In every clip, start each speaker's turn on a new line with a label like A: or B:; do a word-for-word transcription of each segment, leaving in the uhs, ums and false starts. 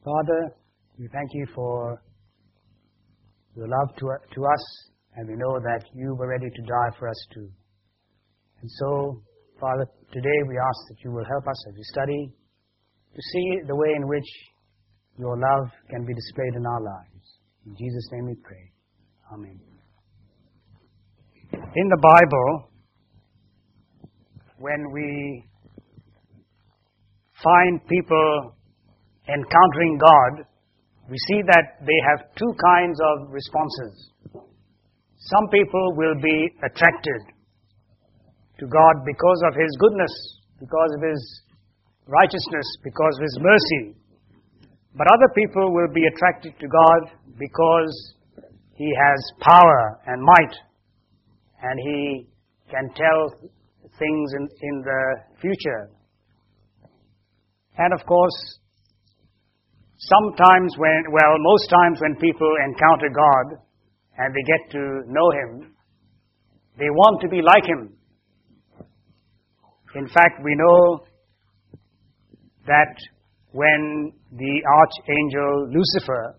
A: Father, we thank you for your love to, to us, and we know that you were ready to die for us too. And so, Father, today we ask that you will help us as we study to see the way in which your love can be displayed in our lives. In Jesus' name we pray. Amen. In the Bible, when we find people encountering God, we see that they have two kinds of responses. Some people will be attracted to God because of His goodness, because of His righteousness, because of His mercy. But other people will be attracted to God because He has power and might, and He can tell things in, in the future. And of course, sometimes when, well, most times when people encounter God and they get to know Him, they want to be like Him. In fact, we know that when the archangel Lucifer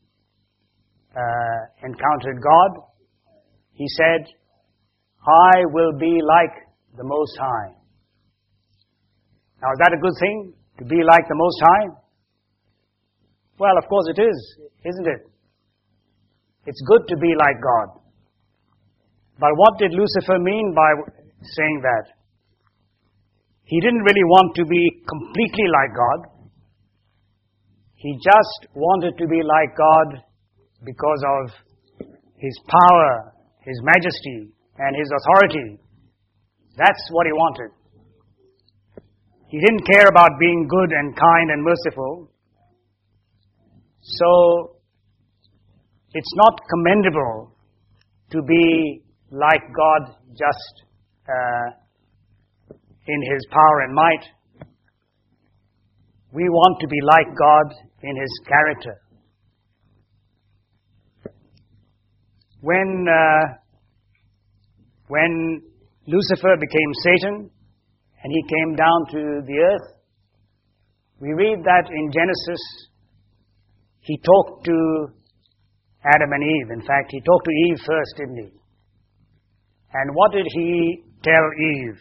A: uh, encountered God, he said, "I will be like the Most High." Now, is that a good thing, to be like the Most High? Well, of course it is, isn't it? It's good to be like God. But what did Lucifer mean by saying that? He didn't really want to be completely like God. He just wanted to be like God because of His power, His majesty, and His authority. That's what he wanted. He didn't care about being good and kind and merciful. So, it's not commendable to be like God just uh, in His power and might. We want to be like God in His character. When, uh, when Lucifer became Satan and he came down to the earth, we read that in Genesis, he talked to Adam and Eve. In fact, he talked to Eve first, didn't he? And what did he tell Eve?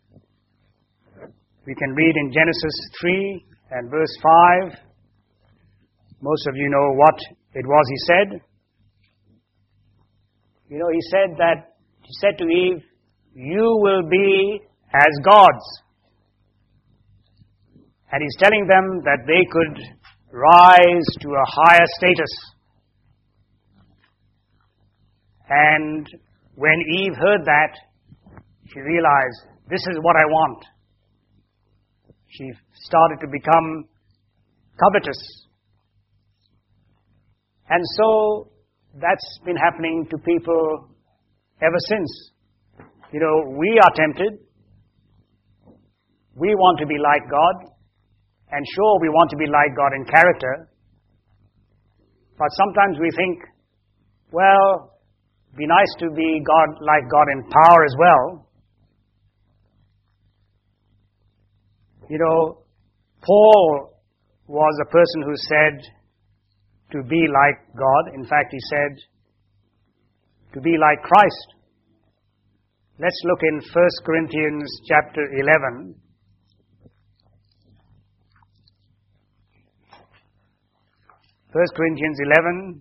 A: We can read in Genesis three and verse five. Most of you know what it was he said. You know, he said that, he said to Eve, "You will be as gods." And he's telling them that they could rise to a higher status. And when Eve heard that, she realized, this is what I want. She started to become covetous. And so, that's been happening to people ever since. You know, we are tempted. We want to be like God. And sure, we want to be like God in character. But sometimes we think, well, it'd be nice to be God like God in power as well. You know, Paul was a person who said to be like God. In fact, he said to be like Christ. Let's look in First Corinthians chapter eleven. First Corinthians eleven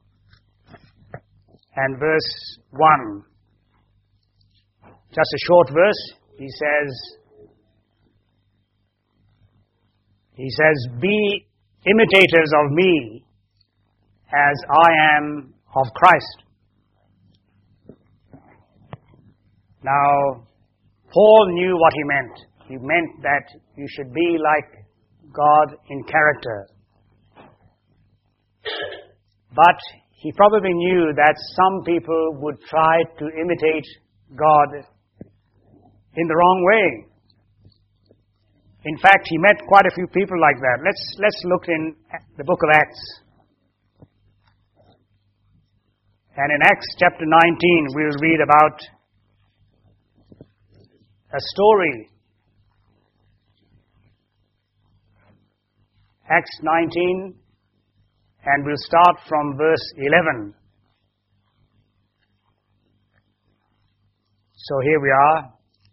A: and verse one. Just a short verse. He says, he says, "Be imitators of me as I am of Christ." Now, Paul knew what he meant. He meant that you should be like God in character. But he probably knew that some people would try to imitate God in the wrong way. In fact, he met quite a few people like that. Let's, let's look in the book of Acts. And in Acts chapter nineteen, we'll read about a story. Acts nineteen, and we'll start from verse eleven. So here we are,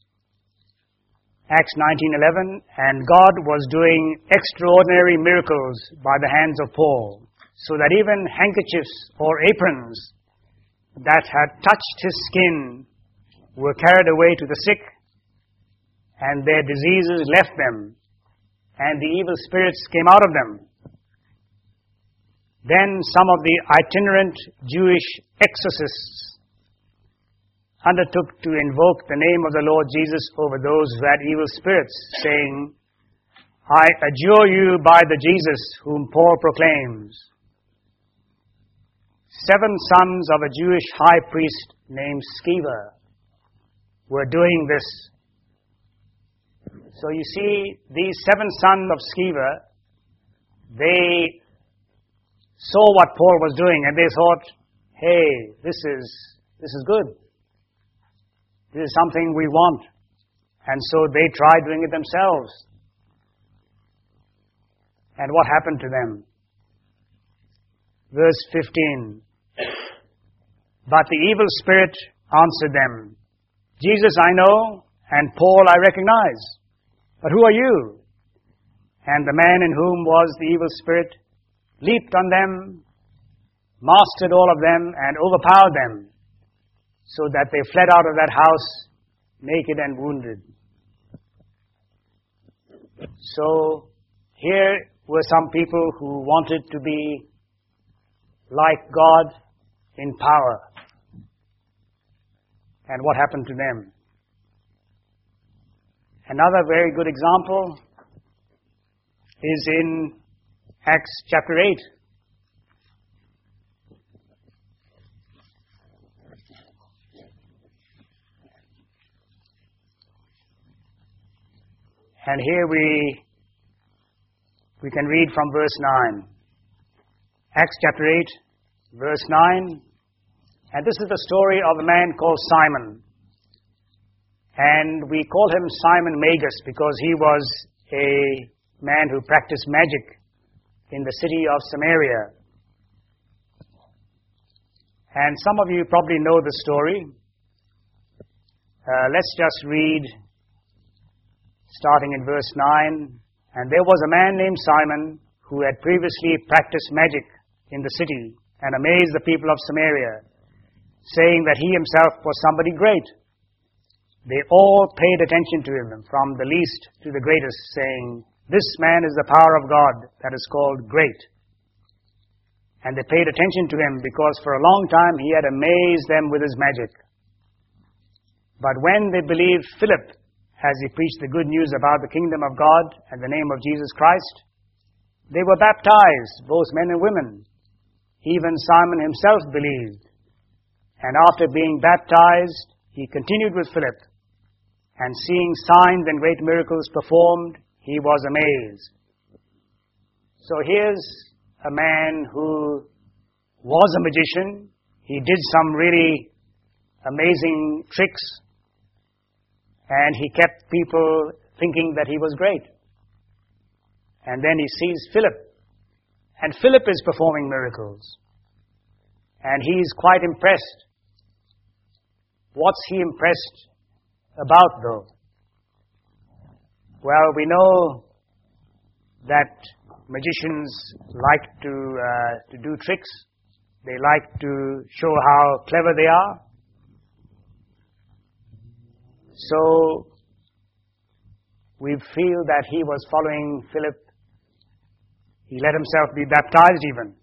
A: Acts nineteen eleven, and God was doing extraordinary miracles by the hands of Paul, so that even handkerchiefs or aprons that had touched his skin were carried away to the sick, and their diseases left them, and the evil spirits came out of them. Then some of the itinerant Jewish exorcists undertook to invoke the name of the Lord Jesus over those who had evil spirits, saying, I adjure you by the Jesus whom Paul proclaims. Seven sons of a Jewish high priest named Sceva were doing this. So you see, these seven sons of Sceva, they saw what Paul was doing, and they thought, hey, this is this is good. This is something we want. And so they tried doing it themselves. And what happened to them? Verse fifteen. But the evil spirit answered them, Jesus I know, and Paul I recognize. But who are you? And the man in whom was the evil spirit leaped on them, mastered all of them, and overpowered them, so that they fled out of that house naked and wounded. So here were some people who wanted to be like God in power. And what happened to them? Another very good example is in Acts chapter eight. And here we we can read from verse nine. Acts chapter eight, verse nine. And this is the story of a man called Simon. And we call him Simon Magus because he was a man who practiced magic in the city of Samaria. And some of you probably know the story. Uh, let's just read starting in verse nine. And there was a man named Simon who had previously practiced magic in the city and amazed the people of Samaria, saying that he himself was somebody great. They all paid attention to him, from the least to the greatest, saying, this man is the power of God that is called great. And they paid attention to him because for a long time he had amazed them with his magic. But when they believed Philip, as he preached the good news about the kingdom of God and the name of Jesus Christ, they were baptized, both men and women. Even Simon himself believed. And after being baptized, he continued with Philip. And seeing signs and great miracles performed, he was amazed. So here's a man who was a magician. He did some really amazing tricks. And he kept people thinking that he was great. And then he sees Philip. And Philip is performing miracles. And he's quite impressed. What's he impressed about, though? Well, we know that magicians like to uh, to do tricks. They like to show how clever they are. So we feel that he was following Philip. He let himself be baptized even.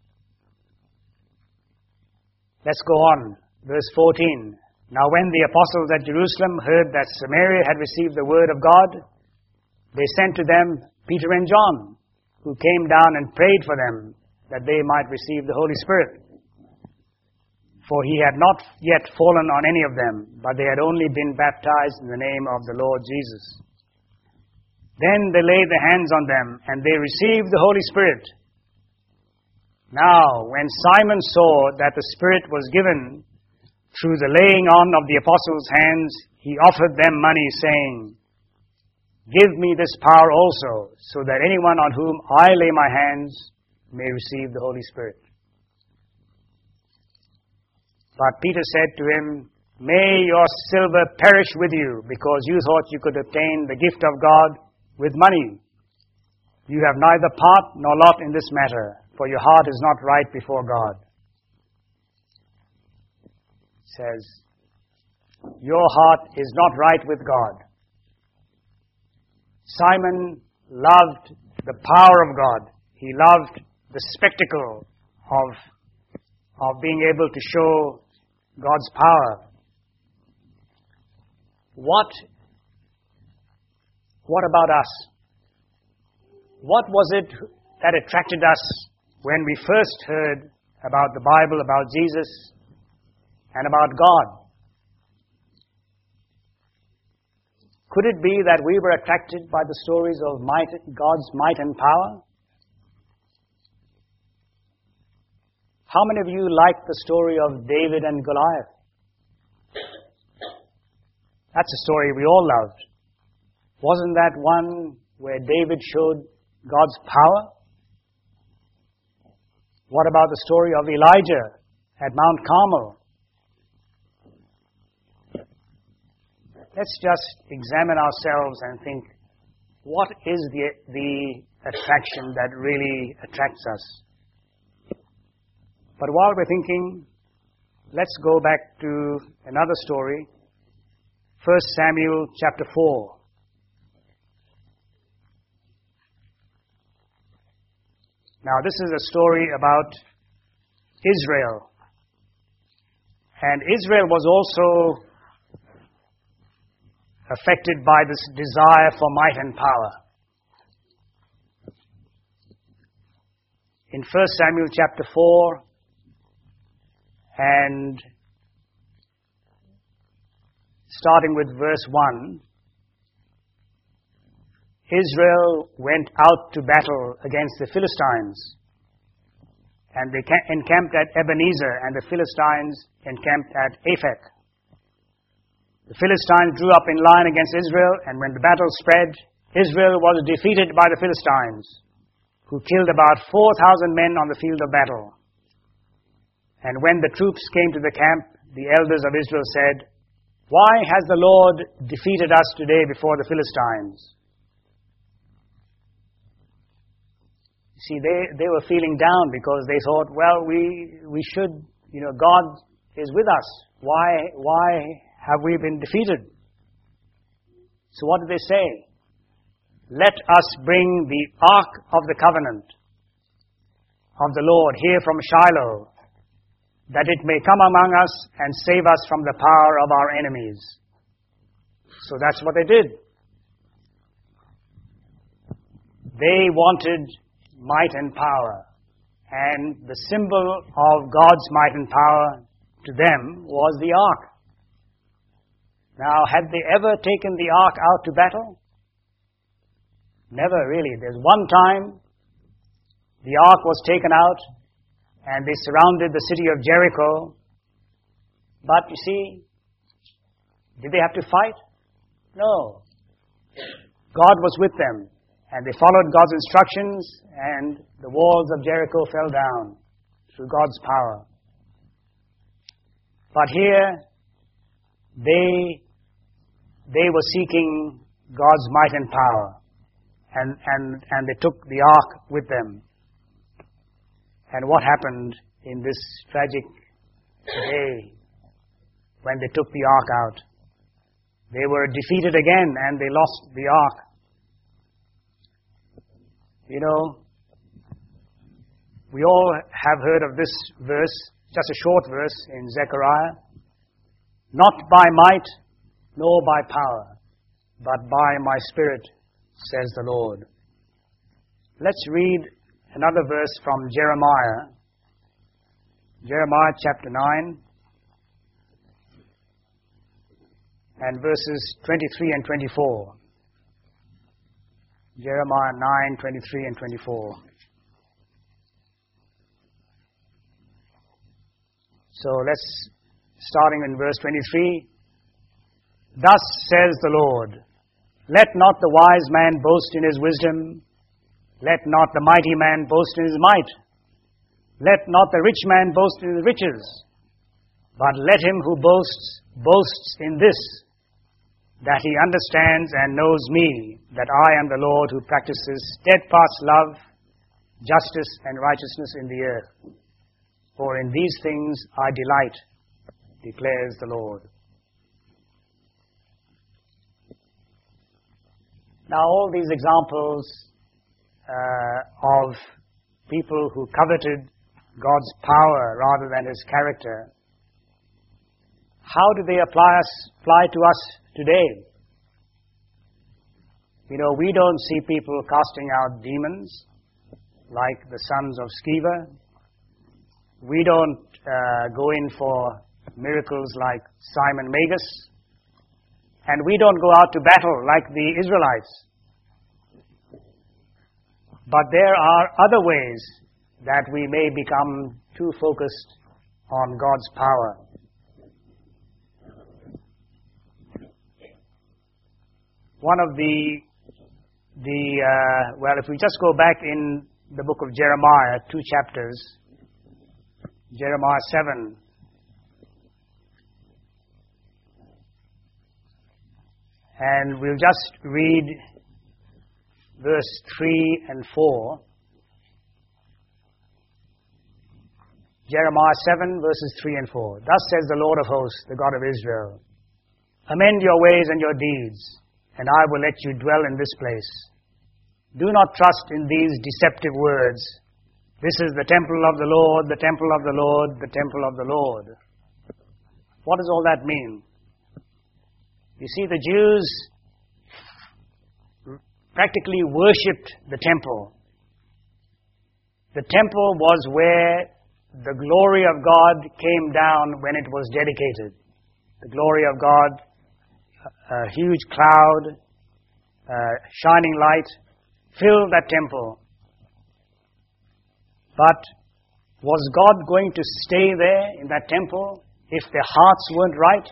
A: Let's go on. Verse fourteen. Now when the apostles at Jerusalem heard that Samaria had received the word of God, they sent to them Peter and John, who came down and prayed for them, that they might receive the Holy Spirit. For he had not yet fallen on any of them, but they had only been baptized in the name of the Lord Jesus. Then they laid their hands on them, and they received the Holy Spirit. Now, when Simon saw that the Spirit was given through the laying on of the apostles' hands, he offered them money, saying, give me this power also, so that anyone on whom I lay my hands may receive the Holy Spirit. But Peter said to him, may your silver perish with you, because you thought you could obtain the gift of God with money. You have neither part nor lot in this matter, for your heart is not right before God. It says, your heart is not right with God. Simon loved the power of God. He loved the spectacle of, of being able to show God's power. What, what about us? What was it that attracted us when we first heard about the Bible, about Jesus, and about God? Could it be that we were attracted by the stories of might, God's might and power? How many of you like the story of David and Goliath? That's a story we all loved. Wasn't that one where David showed God's power? What about the story of Elijah at Mount Carmel? Let's just examine ourselves and think, what is the, the attraction that really attracts us? But while we're thinking, let's go back to another story, First Samuel chapter four. Now, this is a story about Israel. And Israel was also affected by this desire for might and power. In First Samuel chapter four, and starting with verse one, Israel went out to battle against the Philistines, and they encamped at Ebenezer, and the Philistines encamped at Aphek. The Philistines drew up in line against Israel, and when the battle spread, Israel was defeated by the Philistines, who killed about four thousand men on the field of battle. And when the troops came to the camp, the elders of Israel said, why has the Lord defeated us today before the Philistines? See, they, they were feeling down because they thought, well, we we should, you know, God is with us. Why, why have we been defeated? So what did they say? Let us bring the ark of the covenant of the Lord here from Shiloh, that it may come among us and save us from the power of our enemies. So that's what they did. They wanted might and power. And the symbol of God's might and power to them was the ark. Now, had they ever taken the ark out to battle? Never really. There's one time the ark was taken out and they surrounded the city of Jericho. But you see, did they have to fight? No. God was with them, and they followed God's instructions, and the walls of Jericho fell down through God's power. But here, they, they were seeking God's might and power, and, and, and they took the ark with them. And what happened in this tragic day when they took the ark out? They were defeated again, and they lost the ark. You know, we all have heard of this verse, just a short verse in Zechariah. Not by might, nor by power, but by my Spirit, says the Lord. Let's read another verse from Jeremiah. Jeremiah chapter nine. And verses twenty-three and twenty-four. Jeremiah nine, twenty-three and twenty-four. So let's, starting in verse twenty-three. Thus says the Lord, Let not the wise man boast in his wisdom. Let not the mighty man boast in his might. Let not the rich man boast in his riches. But let him who boasts, boasts in this, that he understands and knows me, that I am the Lord who practices steadfast love, justice, and righteousness in the earth. For in these things I delight, declares the Lord. Now all these examples uh, of people who coveted God's power rather than His character, how do they apply us, apply to us today? You know, we don't see people casting out demons like the sons of Sceva. We don't uh, go in for miracles like Simon Magus. And we don't go out to battle like the Israelites. But there are other ways that we may become too focused on God's power. One of the, the uh, well, if we just go back in the book of Jeremiah, two chapters, Jeremiah seven, and we'll just read verse three and four. Jeremiah seven, verses three and four. Thus says the Lord of hosts, the God of Israel, amend your ways and your deeds, and I will let you dwell in this place. Do not trust in these deceptive words. This is the temple of the Lord, the temple of the Lord, the temple of the Lord. What does all that mean? You see, the Jews practically worshipped the temple. The temple was where the glory of God came down when it was dedicated. The glory of God, a huge cloud, uh, shining light, filled that temple. But was God going to stay there in that temple if their hearts weren't right?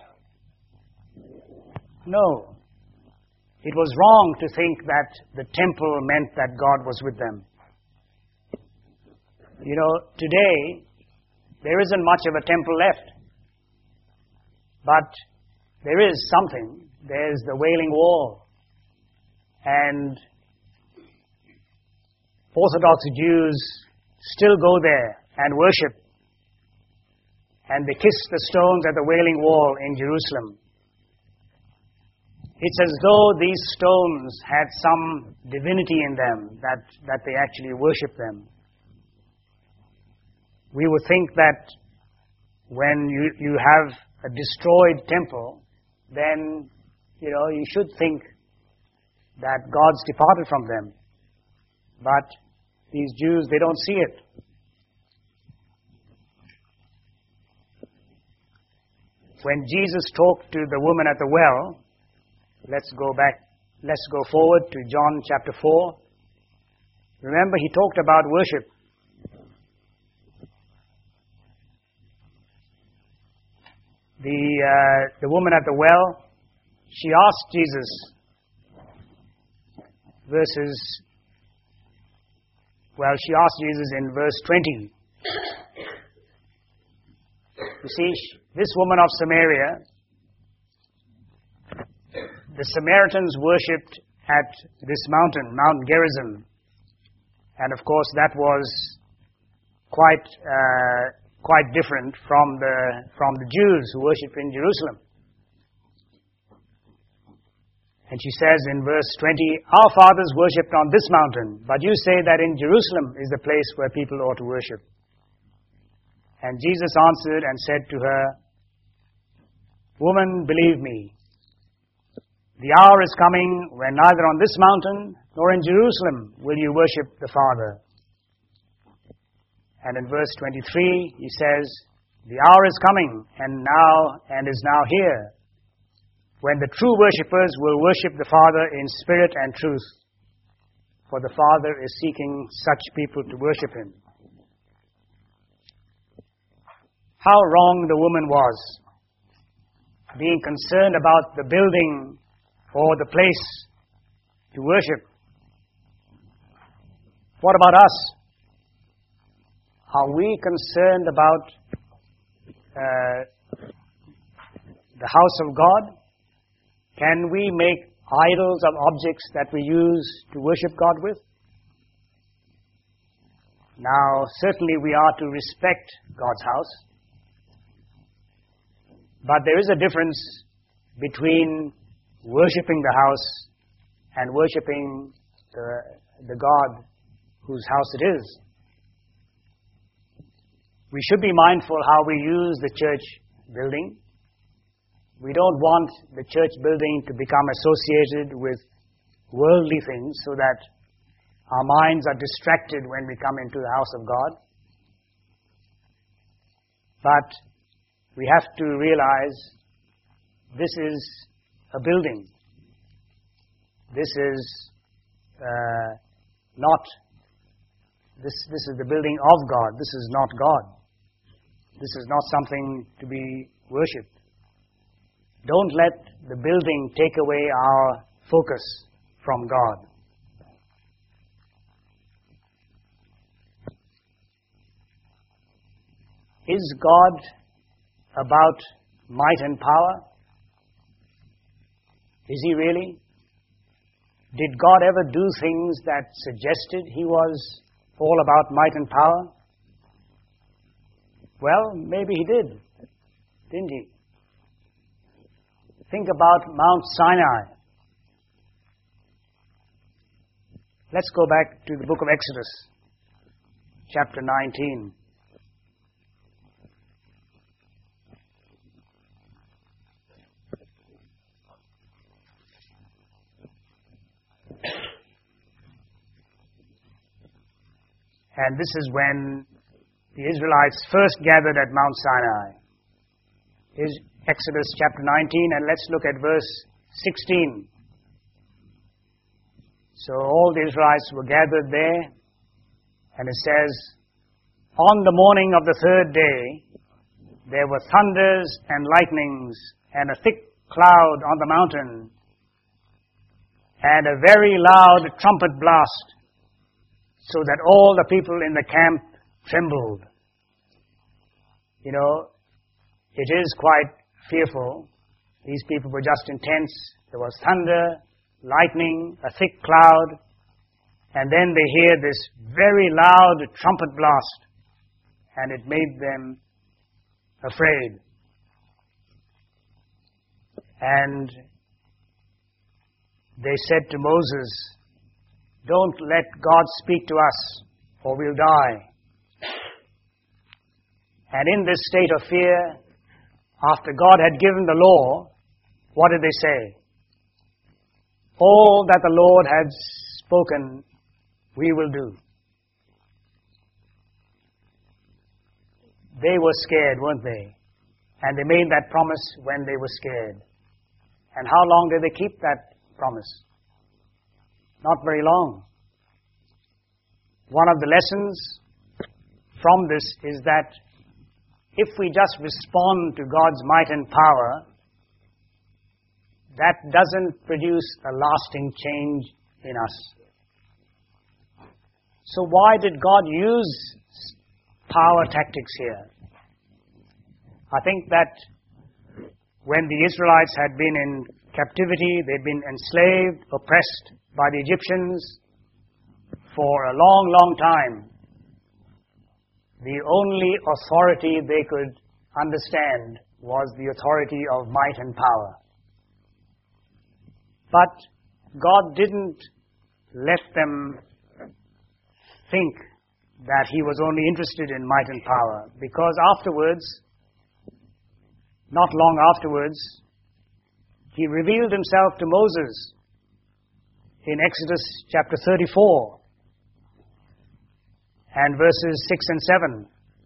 A: No. It was wrong to think that the temple meant that God was with them. You know, today, there isn't much of a temple left. But there is something. There's the Wailing Wall. And Orthodox Jews still go there and worship. And they kiss the stones at the Wailing Wall in Jerusalem. It's as though these stones had some divinity in them, that, that they actually worship them. We would think that when you, you have a destroyed temple, then, you know, you should think that God's departed from them. But these Jews, they don't see it. When Jesus talked to the woman at the well, let's go back, let's go forward to John chapter four. Remember, he talked about worship. The, uh, the woman at the well, she asked Jesus, verses, well, she asked Jesus in verse twenty. You see, this woman of Samaria, the Samaritans worshipped at this mountain, Mount Gerizim. And of course, that was quite uh, quite different from the from the Jews who worship in Jerusalem. And she says in verse twenty, our fathers worshipped on this mountain, but you say that in Jerusalem is the place where people ought to worship. And Jesus answered and said to her, woman, believe me, the hour is coming when neither on this mountain nor in Jerusalem will you worship the Father. And in verse twenty-three, he says, the hour is coming and now and is now here, when the true worshippers will worship the Father in spirit and truth, for the Father is seeking such people to worship Him. How wrong the woman was, being concerned about the building or the place to worship. What about us? Are we concerned about uh, the house of God? Can we make idols of objects that we use to worship God with? Now, certainly we are to respect God's house. But there is a difference between worshipping the house and worshipping the, the God whose house it is. We should be mindful how we use the church building. We don't want the church building to become associated with worldly things so that our minds are distracted when we come into the house of God. But we have to realize this is a building. This is uh, not, this, this is the building of God. This is not God. This is not something to be worshipped. Don't let the building take away our focus from God. Is God about might and power? Is He really? Did God ever do things that suggested He was all about might and power? Well, maybe He did, didn't He? Think about Mount Sinai. Let's go back to the book of Exodus, chapter nineteen. And this is when the Israelites first gathered at Mount Sinai. Here's Exodus chapter nineteen, and let's look at verse sixteen. So all the Israelites were gathered there, and it says, on the morning of the third day, there were thunders and lightnings, and a thick cloud on the mountain, and a very loud trumpet blast, so that all the people in the camp trembled. You know, it is quite fearful. These people were just intense. There was thunder, lightning, a thick cloud, and then they hear this very loud trumpet blast, and it made them afraid. And they said to Moses, don't let God speak to us, or we'll die. And in this state of fear, after God had given the law, what did they say? All that the Lord had spoken, we will do. They were scared, weren't they? And they made that promise when they were scared. And how long did they keep that promise? Not very long. One of the lessons from this is that if we just respond to God's might and power, that doesn't produce a lasting change in us. So why did God use power tactics here? I think that when the Israelites had been in captivity, they'd been enslaved, oppressed by the Egyptians for a long, long time. The only authority they could understand was the authority of might and power. But God didn't let them think that He was only interested in might and power, because afterwards, not long afterwards, He revealed Himself to Moses in Exodus chapter thirty-four and verses six and seven.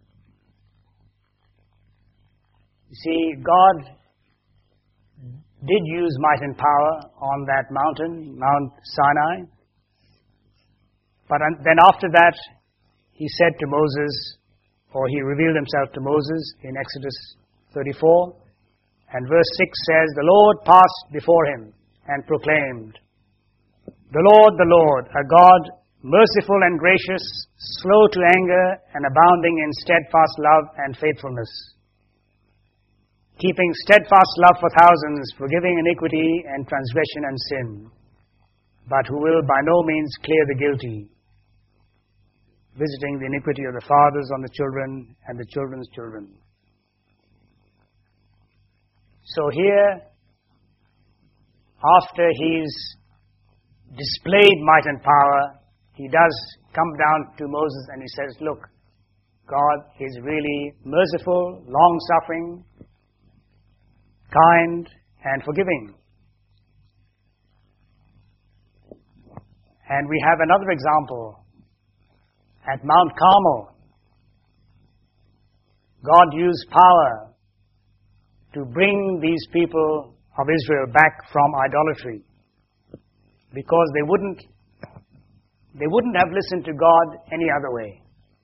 A: You see, God did use might and power on that mountain, Mount Sinai. But then after that, He said to Moses, or He revealed Himself to Moses in Exodus thirty-four, and verse six says, the Lord passed before him and proclaimed, The Lord, the Lord, a God merciful and gracious, slow to anger and abounding in steadfast love and faithfulness, keeping steadfast love for thousands, forgiving iniquity and transgression and sin, but who will by no means clear the guilty, visiting the iniquity of the fathers on the children and the children's children. So here, after he's displayed might and power, he does come down to Moses and he says, look, God is really merciful, long-suffering, kind, and forgiving. And we have another example. At Mount Carmel, God used power to bring these people of Israel back from idolatry, because they wouldn't they wouldn't have listened to God any other way.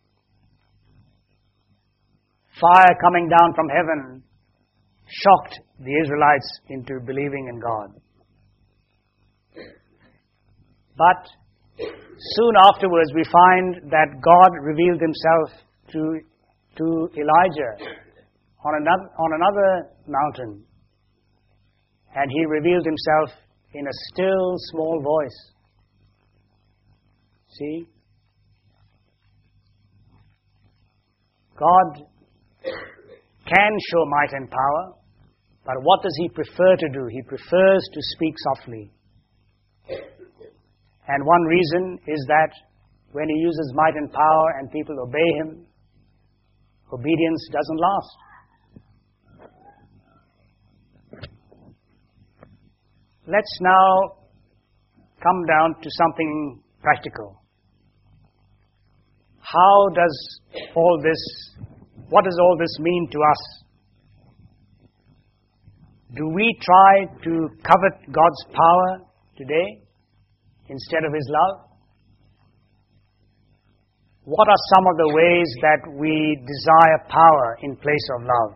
A: Fire coming down from heaven shocked the Israelites into believing in God. But soon afterwards we find that God revealed himself to, to Elijah on another, on another mountain. And he revealed himself in a still small voice. See? God can show might and power, but what does he prefer to do? He prefers to speak softly. And one reason is that when he uses might and power and people obey him, obedience doesn't last. Let's now come down to something practical. How does all this, what does all this mean to us? Do we try to covet God's power today instead of his love? What are some of the ways that we desire power in place of love?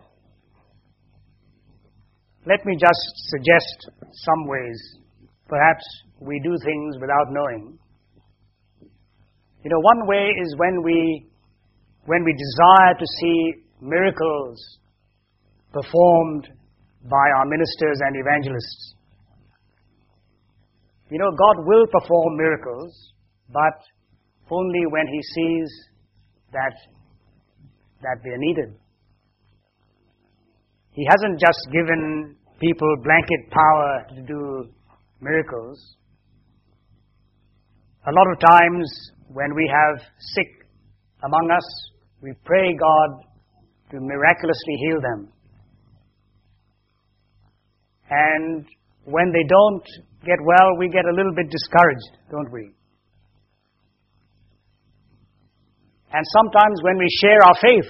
A: Let me just suggest some ways. Perhaps we do things without knowing. You know, one way is when we when we desire to see miracles performed by our ministers and evangelists. You know, God will perform miracles, but only when he sees that that they are needed. He hasn't just given people blanket power to do miracles. A lot of times when we have sick among us, we pray God to miraculously heal them. And when they don't get well, we get a little bit discouraged, don't we? And sometimes when we share our faith,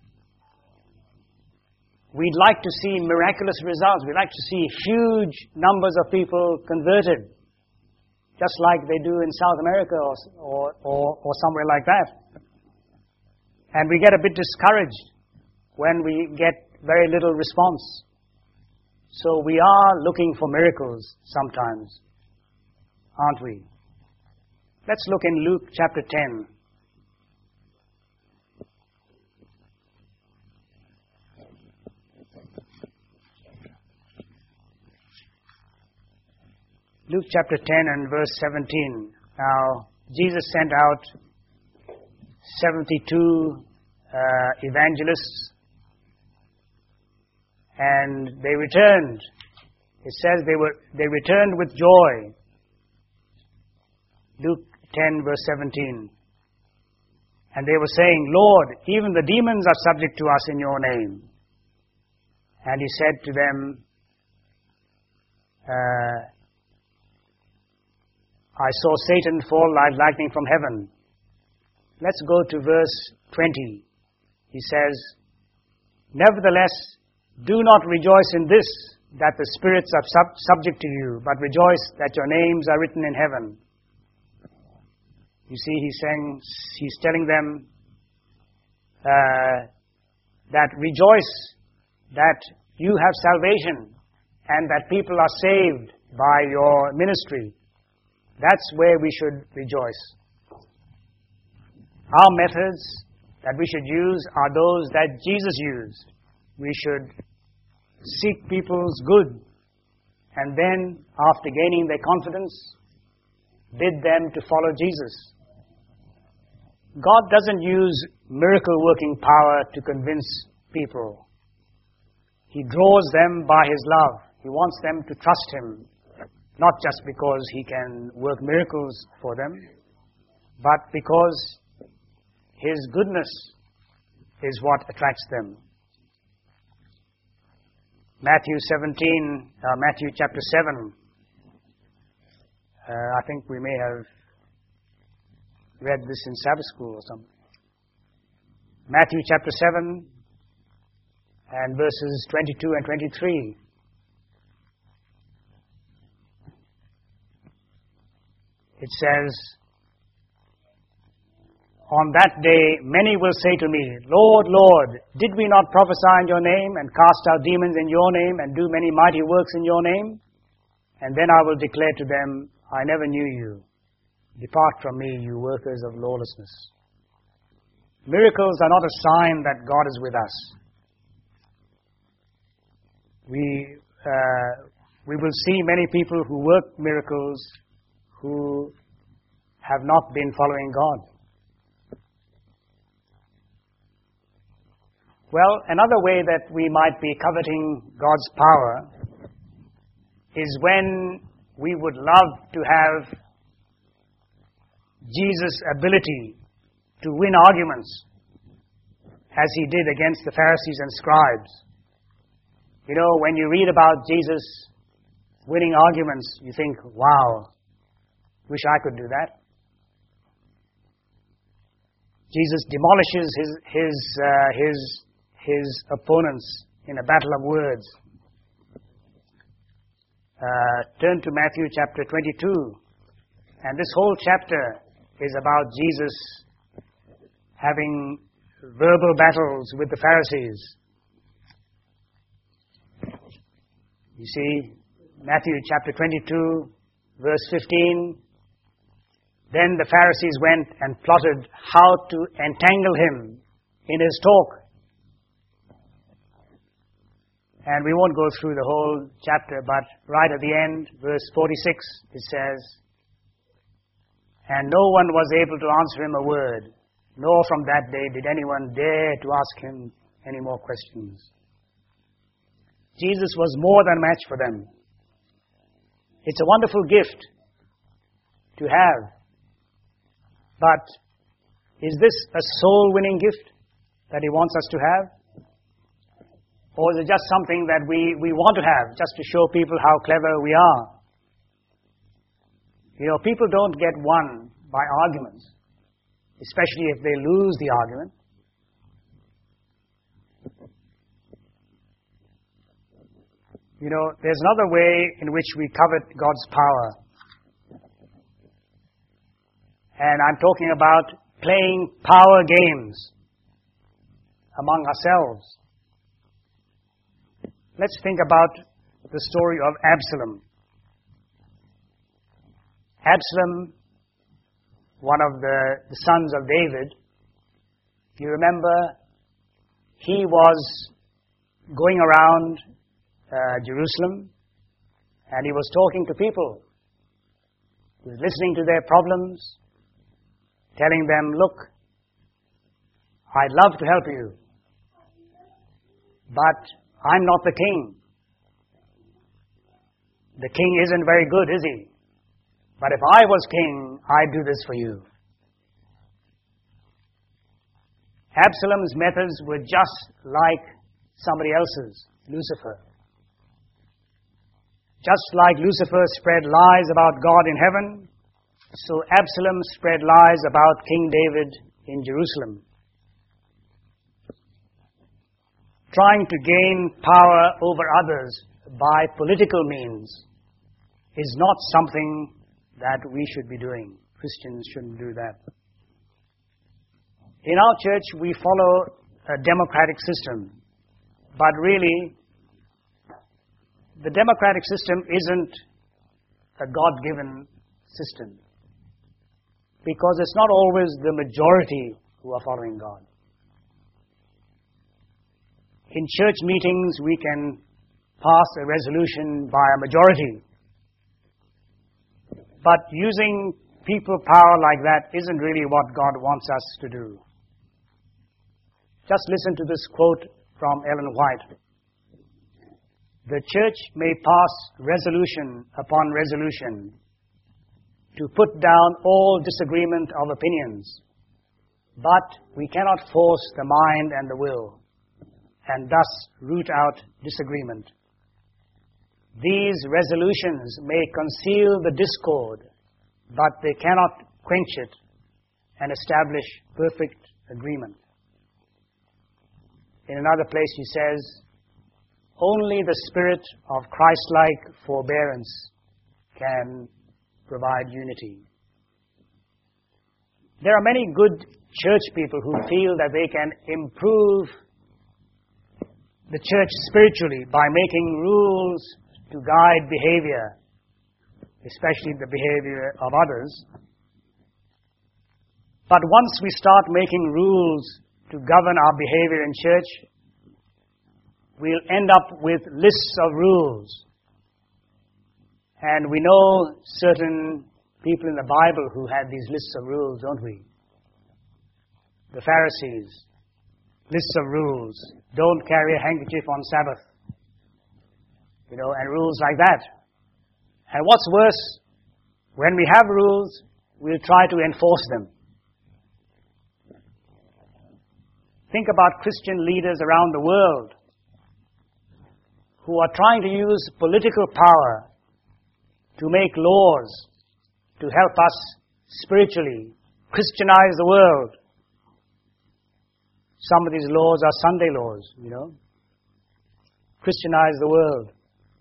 A: we'd like to see miraculous results. We'd like to see huge numbers of people converted, just like they do in South America or, or, or, or somewhere like that. And we get a bit discouraged when we get very little response. So we are looking for miracles sometimes, aren't we? Let's look in Luke chapter ten. Luke chapter ten and verse seventeen. Now, Jesus sent out seventy-two uh, evangelists, and they returned. It says they were they returned with joy. Luke ten verse seventeen. And they were saying, Lord, even the demons are subject to us in your name. And he said to them, uh, I saw Satan fall like lightning from heaven. Let's go to verse twenty. He says, nevertheless, do not rejoice in this, that the spirits are sub- subject to you, but rejoice that your names are written in heaven. You see, he's saying, he's telling them uh, that rejoice that you have salvation and that people are saved by your ministry. That's where we should rejoice. Our methods that we should use are those that Jesus used. We should seek people's good, and then, after gaining their confidence, bid them to follow Jesus. God doesn't use miracle-working power to convince people. He draws them by His love. He wants them to trust Him, not just because He can work miracles for them, but because His goodness is what attracts them. Matthew seventeen, uh, Matthew chapter seven. Uh, I think we may have read this in Sabbath school or something. Matthew chapter seven and verses twenty-two and twenty-three. It says, "On that day many will say to me, Lord, Lord, did we not prophesy in your name, and cast out demons in your name, and do many mighty works in your name? And then I will declare to them, I never knew you. Depart from me, you workers of lawlessness." Miracles are not a sign that God is with us. We, uh, we will see many people who work miracles who have not been following God. Well, another way that we might be coveting God's power is when we would love to have Jesus' ability to win arguments, as He did against the Pharisees and scribes. You know, when you read about Jesus winning arguments, you think, wow, wish I could do that. Jesus demolishes his his uh, his his opponents in a battle of words. Uh, turn to Matthew chapter twenty-two, and this whole chapter is about Jesus having verbal battles with the Pharisees. You see, Matthew chapter twenty-two, verse fifteen. Then the Pharisees went and plotted how to entangle Him in His talk. And we won't go through the whole chapter, but right at the end, verse forty-six, it says, "And no one was able to answer Him a word, nor from that day did anyone dare to ask Him any more questions." Jesus was more than a match for them. It's a wonderful gift to have. But is this a soul-winning gift that He wants us to have? Or is it just something that we, we want to have, just to show people how clever we are? You know, people don't get won by arguments, especially if they lose the argument. You know, there's another way in which we covet God's power. And I'm talking about playing power games among ourselves. Let's think about the story of Absalom. Absalom, one of the, the sons of David, you remember, he was going around uh, Jerusalem, and he was talking to people. He was listening to their problems, telling them, look, I'd love to help you, but I'm not the king. The king isn't very good, is he? But if I was king, I'd do this for you. Absalom's methods were just like somebody else's, Lucifer. Just like Lucifer spread lies about God in heaven, so Absalom spread lies about King David in Jerusalem. Trying to gain power over others by political means is not something that we should be doing. Christians shouldn't do that. In our church, we follow a democratic system. But really, the democratic system isn't a God-given system. Because it's not always the majority who are following God. In church meetings, we can pass a resolution by a majority. But using people power like that isn't really what God wants us to do. Just listen to this quote from Ellen White. The church may pass resolution upon resolution to put down all disagreement of opinions, but we cannot force the mind and the will, and thus root out disagreement. These resolutions may conceal the discord, but they cannot quench it and establish perfect agreement. In another place he says, only the spirit of Christ-like forbearance can provide unity. There are many good church people who feel that they can improve the church spiritually by making rules to guide behavior, especially the behavior of others. But once we start making rules to govern our behavior in church, we'll end up with lists of rules. And we know certain people in the Bible who had these lists of rules, don't we? The Pharisees, lists of rules. Don't carry a handkerchief on Sabbath. You know, and rules like that. And what's worse, when we have rules, we'll try to enforce them. Think about Christian leaders around the world who are trying to use political power to make laws to help us spiritually Christianize the world. Some of these laws are Sunday laws, you know. Christianize the world.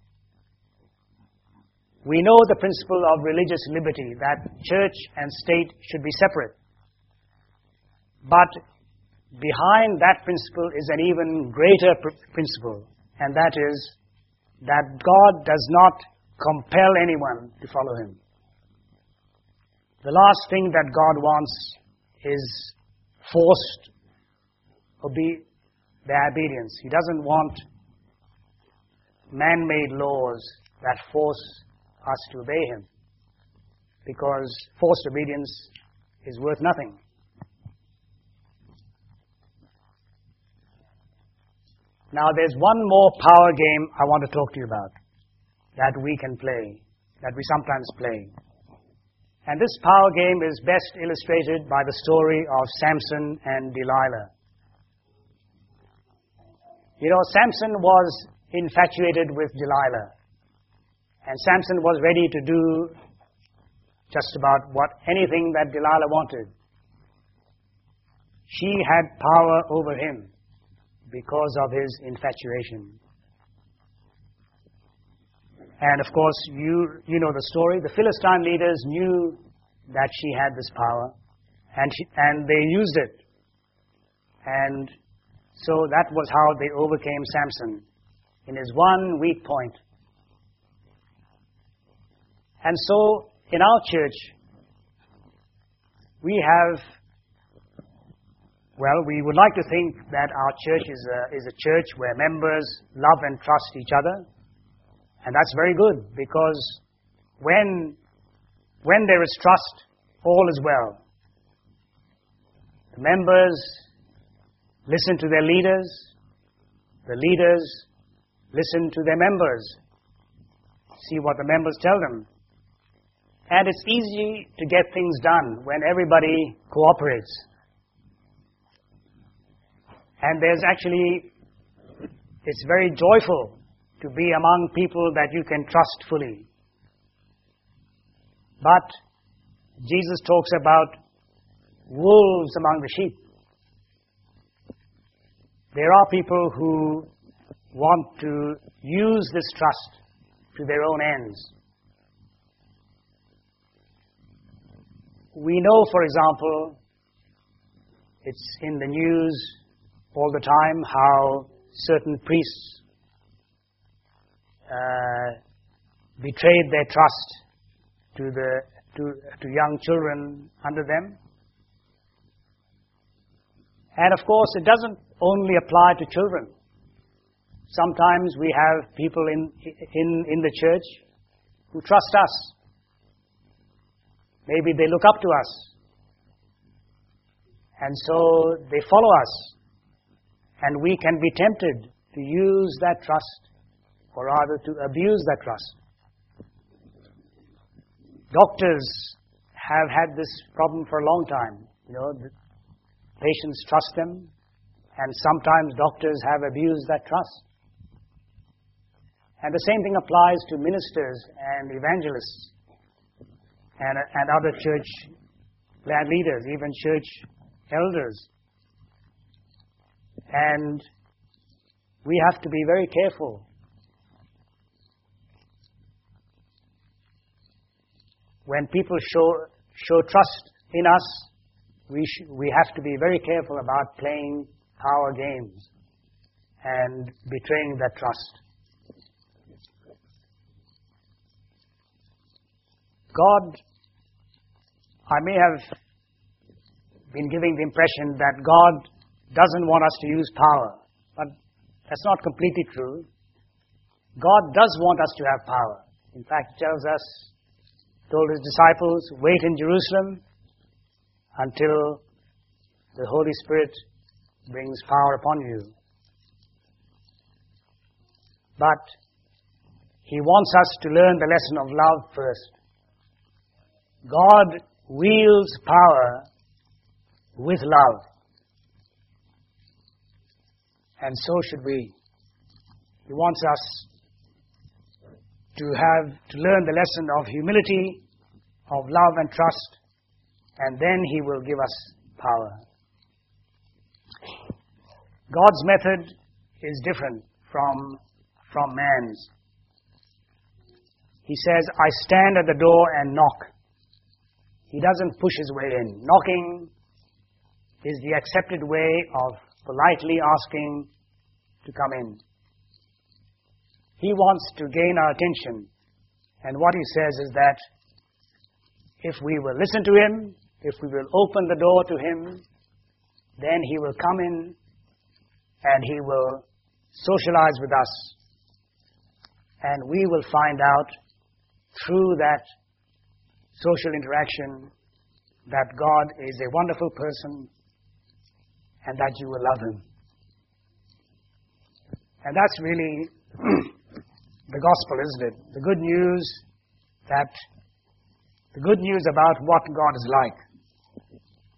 A: We know the principle of religious liberty, that church and state should be separate. But behind that principle is an even greater pr- principle, and that is that God does not compel anyone to follow Him. The last thing that God wants is forced obe- their obedience. He doesn't want man-made laws that force us to obey Him, because forced obedience is worth nothing. Now there's one more power game I want to talk to you about that we can play, that we sometimes play. And this power game is best illustrated by the story of Samson and Delilah. You know, Samson was infatuated with Delilah. And Samson was ready to do just about what anything that Delilah wanted. She had power over him because of his infatuation. And of course, you you know the story. The Philistine leaders knew that she had this power, and she, and they used it. And so that was how they overcame Samson in his one weak point. And so, in our church, we have, well, we would like to think that our church is a, is a church where members love and trust each other. And that's very good, because when, when there is trust, all is well. The members listen to their leaders. The leaders listen to their members. See what the members tell them. And it's easy to get things done when everybody cooperates. And there's actually, it's very joyful to be among people that you can trust fully. But Jesus talks about wolves among the sheep. There are people who want to use this trust to their own ends. We know, for example, it's in the news all the time how certain priests uh, betrayed their trust to the to, to young children under them. And of course, it doesn't only apply to children. Sometimes we have people in, in, in the church who trust us. Maybe they look up to us. And so they follow us. And we can be tempted to use that trust, or rather to abuse that trust. Doctors have had this problem for a long time. You know, the patients trust them, and sometimes doctors have abused that trust. And the same thing applies to ministers and evangelists and, and other church plant leaders, even church elders. And we have to be very careful when people show show trust in us. We sh- we have to be very careful about playing power games and betraying that trust. God, I may have been giving the impression that God doesn't want us to use power, but that's not completely true. God does want us to have power. In fact, he tells us, told his disciples, wait in Jerusalem until the Holy Spirit brings power upon you. But he wants us to learn the lesson of love first. God wields power with love. And so should we. He wants us to have, to learn the lesson of humility, of love and trust, and then he will give us power. God's method is different from, from man's. He says, I stand at the door and knock. He doesn't push his way in. Knocking is the accepted way of politely asking to come in. He wants to gain our attention. And what he says is that if we will listen to him, if we will open the door to him, then he will come in and he will socialize with us. And we will find out through that social interaction that God is a wonderful person and that you will love him. And that's really the gospel, isn't it? The good news that, the good news about what God is like.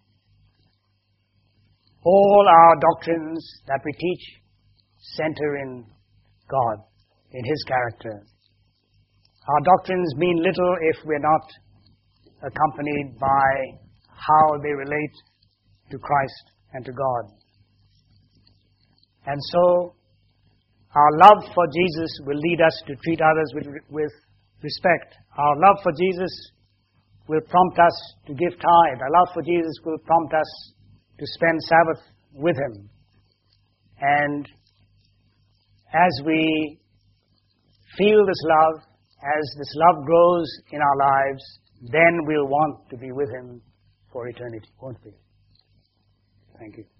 A: All our doctrines that we teach center in God, in his character. Our doctrines mean little if we're not accompanied by how they relate to Christ and to God. And so, our love for Jesus will lead us to treat others with, with respect. Our love for Jesus will prompt us to give tithe. Our love for Jesus will prompt us to spend Sabbath with him. And as we feel this love, as this love grows in our lives, then we'll want to be with him for eternity, won't we? Thank you.